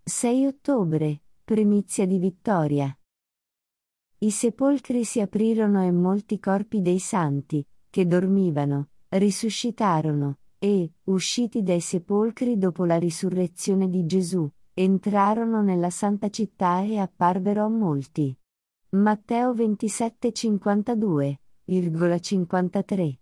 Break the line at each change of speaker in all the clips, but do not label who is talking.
6 ottobre, primizia di vittoria. I sepolcri si aprirono e molti corpi dei santi, che dormivano, risuscitarono, e, usciti dai sepolcri dopo la risurrezione di Gesù, entrarono nella santa città e apparvero a molti. Matteo 27,52,53.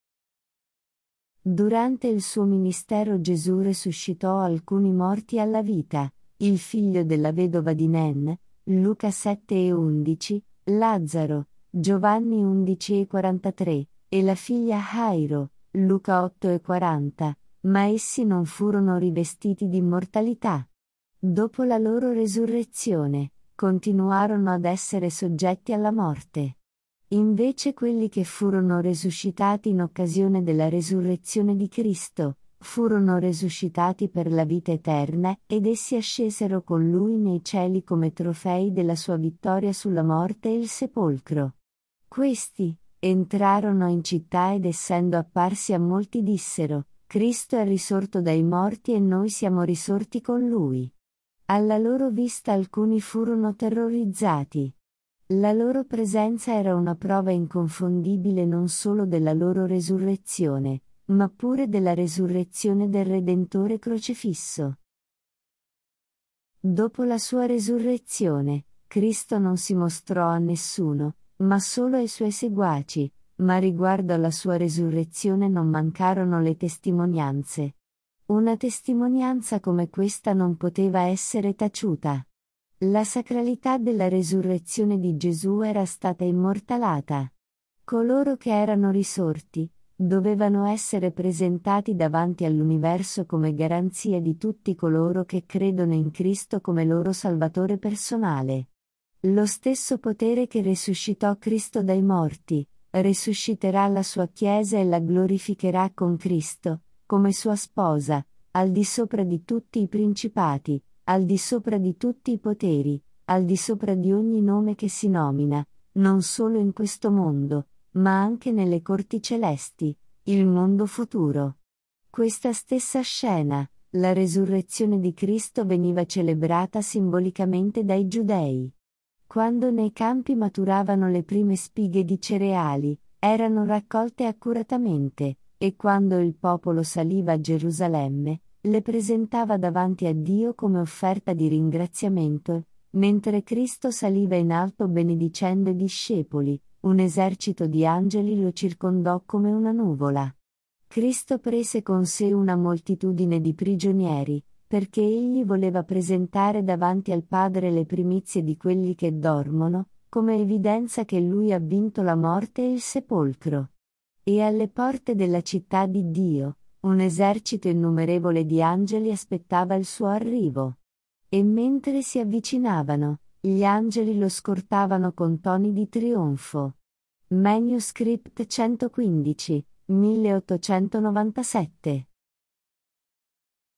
Durante il suo ministero Gesù resuscitò alcuni morti alla vita, il figlio della vedova di Nen, Luca 7,11, Lazzaro, Giovanni 11,43, e la figlia Jairo, Luca 8,40, ma essi non furono rivestiti di immortalità. Dopo la loro resurrezione, continuarono ad essere soggetti alla morte. Invece quelli che furono resuscitati in occasione della resurrezione di Cristo, furono resuscitati per la vita eterna, ed essi ascesero con Lui nei cieli come trofei della sua vittoria sulla morte e il sepolcro. Questi entrarono in città ed essendo apparsi a molti dissero: Cristo è risorto dai morti e noi siamo risorti con Lui. Alla loro vista alcuni furono terrorizzati. La loro presenza era una prova inconfondibile non solo della loro resurrezione, ma pure della resurrezione del Redentore crocifisso. Dopo la sua resurrezione, Cristo non si mostrò a nessuno, ma solo ai suoi seguaci, ma riguardo alla sua resurrezione non mancarono le testimonianze. Una testimonianza come questa non poteva essere taciuta. La sacralità della resurrezione di Gesù era stata immortalata. Coloro che erano risorti, dovevano essere presentati davanti all'universo come garanzia di tutti coloro che credono in Cristo come loro Salvatore personale. Lo stesso potere che risuscitò Cristo dai morti, risusciterà la sua Chiesa e la glorificherà con Cristo, come sua sposa, al di sopra di tutti i principati, al di sopra di tutti i poteri, al di sopra di ogni nome che si nomina, non solo in questo mondo, ma anche nelle corti celesti, il mondo futuro. Questa stessa scena, la resurrezione di Cristo, veniva celebrata simbolicamente dai giudei. Quando nei campi maturavano le prime spighe di cereali, erano raccolte accuratamente, e quando il popolo saliva a Gerusalemme, le presentava davanti a Dio come offerta di ringraziamento, mentre Cristo saliva in alto benedicendo i discepoli, un esercito di angeli lo circondò come una nuvola. Cristo prese con sé una moltitudine di prigionieri, perché egli voleva presentare davanti al Padre le primizie di quelli che dormono, come evidenza che lui ha vinto la morte e il sepolcro. E alle porte della città di Dio, un esercito innumerevole di angeli aspettava il suo arrivo. E mentre si avvicinavano, gli angeli lo scortavano con toni di trionfo. Manuscript 115, 1897